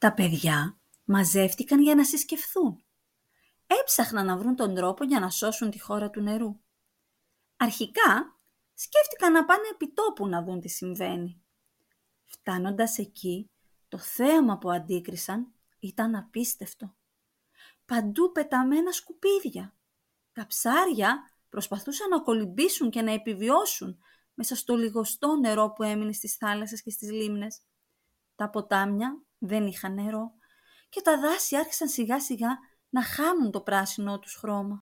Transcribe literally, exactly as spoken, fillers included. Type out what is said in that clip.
Τα παιδιά μαζεύτηκαν για να συσκεφθούν. Έψαχναν να βρουν τον τρόπο για να σώσουν τη χώρα του νερού. Αρχικά σκέφτηκαν να πάνε επί τόπου να δουν τι συμβαίνει. Φτάνοντας εκεί, το θέαμα που αντίκρισαν ήταν απίστευτο. Παντού πεταμένα σκουπίδια. Τα ψάρια προσπαθούσαν να κολυμπήσουν και να επιβιώσουν μέσα στο λιγοστό νερό που έμεινε στις θάλασσες και στις λίμνες. Τα ποτάμια δεν είχαν νερό και τα δάση άρχισαν σιγά σιγά να χάνουν το πράσινό τους χρώμα.